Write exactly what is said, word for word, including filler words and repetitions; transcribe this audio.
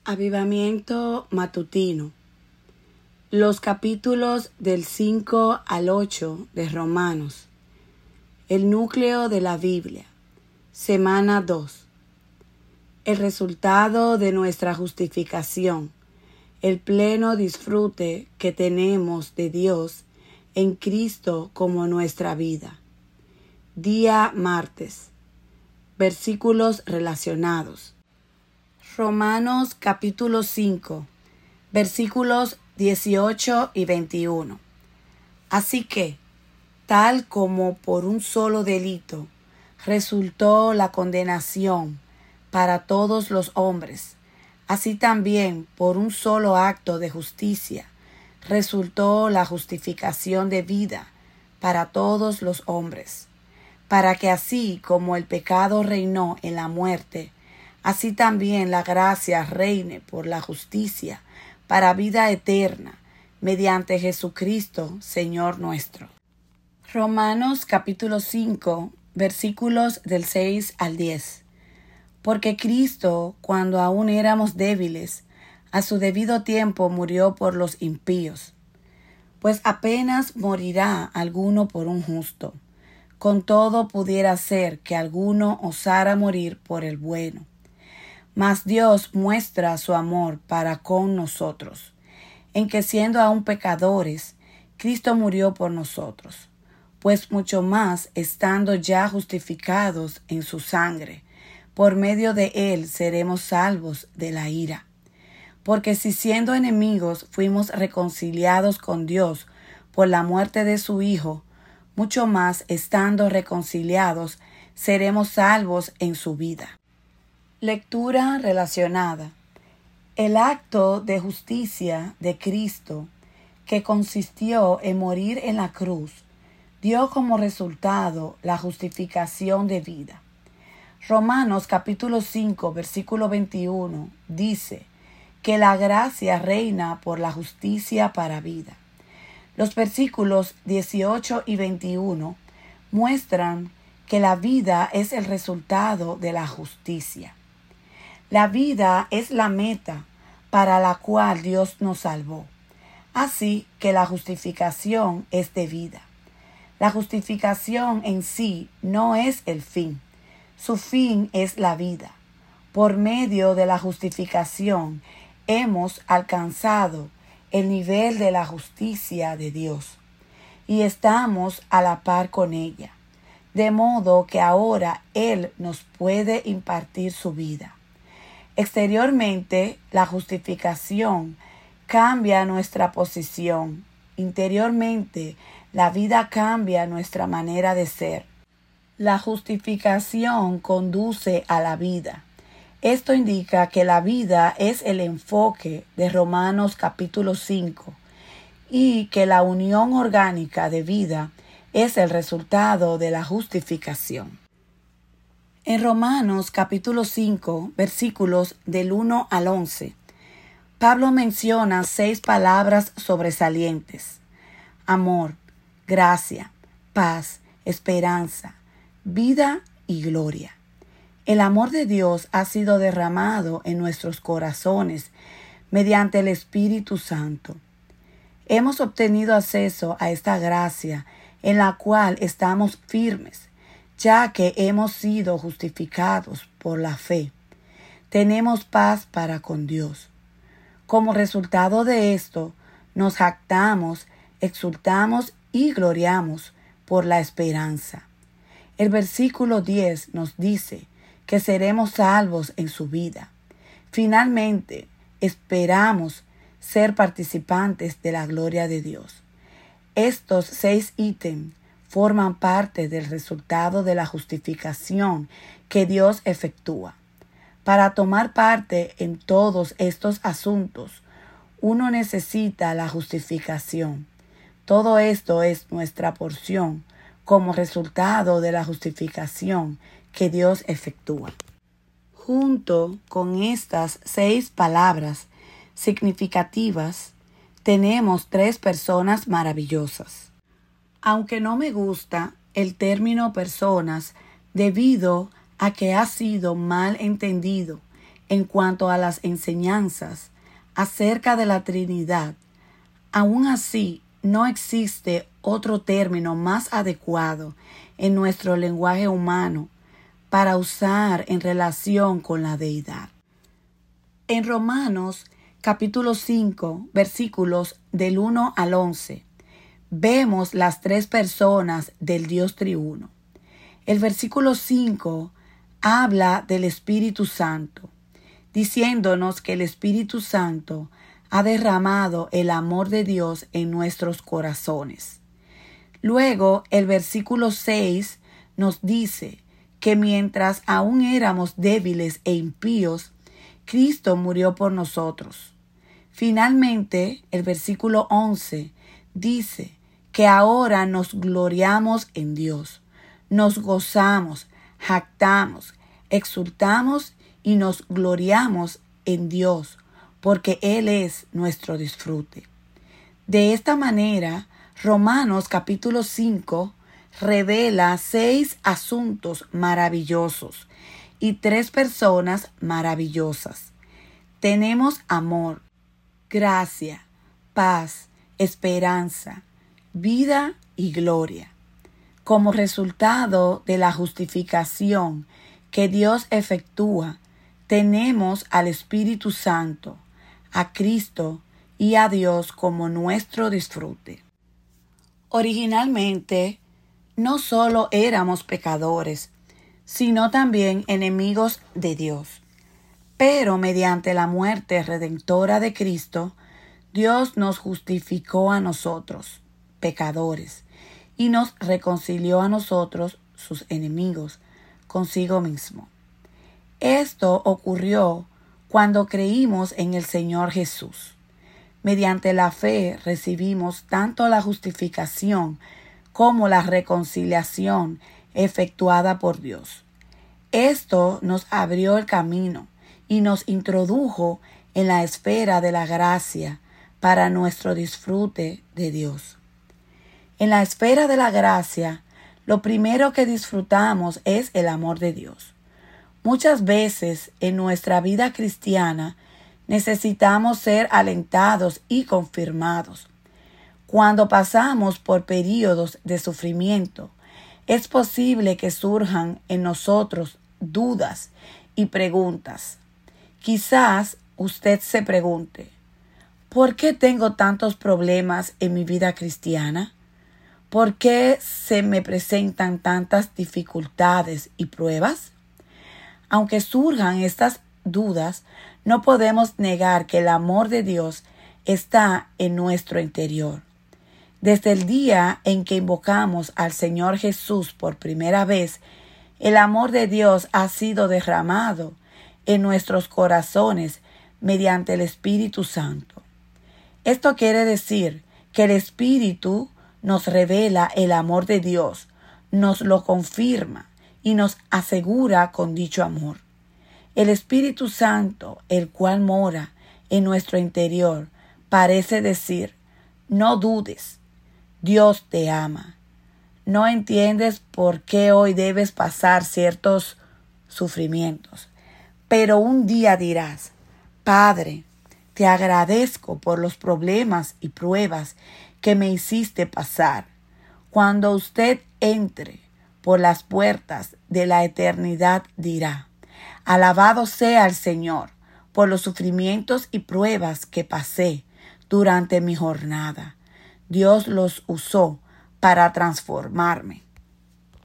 Avivamiento matutino. Los capítulos del cinco al ocho de Romanos. El núcleo de la Biblia. Semana dos. El resultado de nuestra justificación. El pleno disfrute que tenemos de Dios en Cristo como nuestra vida. Día martes. Versículos relacionados. Romanos capítulo cinco, versículos dieciocho y veintiuno. Así que, tal como por un solo delito resultó la condenación para todos los hombres, así también por un solo acto de justicia resultó la justificación de vida para todos los hombres, para que así como el pecado reinó en la muerte, así también la gracia reine por la justicia para vida eterna, mediante Jesucristo, Señor nuestro. Romanos capítulo cinco, versículos del seis al diez. Porque Cristo, cuando aún éramos débiles, a su debido tiempo murió por los impíos. Pues apenas morirá alguno por un justo. Con todo pudiera ser que alguno osara morir por el bueno. Mas Dios muestra su amor para con nosotros, en que siendo aún pecadores, Cristo murió por nosotros, pues mucho más estando ya justificados en su sangre, por medio de él seremos salvos de la ira. Porque si siendo enemigos fuimos reconciliados con Dios por la muerte de su Hijo, mucho más estando reconciliados seremos salvos en su vida. Lectura relacionada. El acto de justicia de Cristo, que consistió en morir en la cruz, dio como resultado la justificación de vida. Romanos capítulo cinco, versículo veintiuno, dice que la gracia reina por la justicia para vida. Los versículos dieciocho y veintiuno muestran que la vida es el resultado de la justicia. La vida es la meta para la cual Dios nos salvó. Así que la justificación es de vida. La justificación en sí no es el fin. Su fin es la vida. Por medio de la justificación hemos alcanzado el nivel de la justicia de Dios y estamos a la par con ella, de modo que ahora Él nos puede impartir su vida. Exteriormente, la justificación cambia nuestra posición. Interiormente, la vida cambia nuestra manera de ser. La justificación conduce a la vida. Esto indica que la vida es el enfoque de Romanos capítulo cinco y que la unión orgánica de vida es el resultado de la justificación. En Romanos capítulo cinco, versículos del uno al once, Pablo menciona seis palabras sobresalientes: amor, gracia, paz, esperanza, vida y gloria. El amor de Dios ha sido derramado en nuestros corazones mediante el Espíritu Santo. Hemos obtenido acceso a esta gracia en la cual estamos firmes, ya que hemos sido justificados por la fe. Tenemos paz para con Dios. Como resultado de esto, nos jactamos, exultamos y gloriamos por la esperanza. El versículo diez nos dice que seremos salvos en su vida. Finalmente, esperamos ser participantes de la gloria de Dios. Estos seis ítems forman parte del resultado de la justificación que Dios efectúa. Para tomar parte en todos estos asuntos, uno necesita la justificación. Todo esto es nuestra porción como resultado de la justificación que Dios efectúa. Junto con estas seis palabras significativas, tenemos tres personas maravillosas. Aunque no me gusta el término personas debido a que ha sido mal entendido en cuanto a las enseñanzas acerca de la Trinidad, aún así no existe otro término más adecuado en nuestro lenguaje humano para usar en relación con la deidad. En Romanos capítulo cinco, versículos del uno al once, vemos las tres personas del Dios triuno. El versículo cinco habla del Espíritu Santo, diciéndonos que el Espíritu Santo ha derramado el amor de Dios en nuestros corazones. Luego, el versículo seis nos dice que mientras aún éramos débiles e impíos, Cristo murió por nosotros. Finalmente, el versículo once dice que ahora nos gloriamos en Dios, nos gozamos, jactamos, exultamos y nos gloriamos en Dios, porque Él es nuestro disfrute. De esta manera, Romanos capítulo cinco revela seis asuntos maravillosos y tres personas maravillosas. Tenemos amor, gracia, paz, esperanza, vida y gloria. Como resultado de la justificación que Dios efectúa, tenemos al Espíritu Santo, a Cristo y a Dios como nuestro disfrute. Originalmente, no solo éramos pecadores, sino también enemigos de Dios. Pero mediante la muerte redentora de Cristo, Dios nos justificó a nosotros, pecadores, y nos reconcilió a nosotros, sus enemigos, consigo mismo. Esto ocurrió cuando creímos en el Señor Jesús. Mediante la fe recibimos tanto la justificación como la reconciliación efectuada por Dios. Esto nos abrió el camino y nos introdujo en la esfera de la gracia para nuestro disfrute de Dios. En la esfera de la gracia, lo primero que disfrutamos es el amor de Dios. Muchas veces en nuestra vida cristiana necesitamos ser alentados y confirmados. Cuando pasamos por períodos de sufrimiento, es posible que surjan en nosotros dudas y preguntas. Quizás usted se pregunte, ¿por qué tengo tantos problemas en mi vida cristiana? ¿Por qué se me presentan tantas dificultades y pruebas? Aunque surjan estas dudas, no podemos negar que el amor de Dios está en nuestro interior. Desde el día en que invocamos al Señor Jesús por primera vez, el amor de Dios ha sido derramado en nuestros corazones mediante el Espíritu Santo. Esto quiere decir que el Espíritu nos revela el amor de Dios, nos lo confirma y nos asegura con dicho amor. El Espíritu Santo, el cual mora en nuestro interior, parece decir, no dudes, Dios te ama. No entiendes por qué hoy debes pasar ciertos sufrimientos, pero un día dirás, Padre, te agradezco por los problemas y pruebas que me hiciste pasar. Cuando usted entre por las puertas de la eternidad dirá, alabado sea el Señor por los sufrimientos y pruebas que pasé durante mi jornada. Dios los usó para transformarme.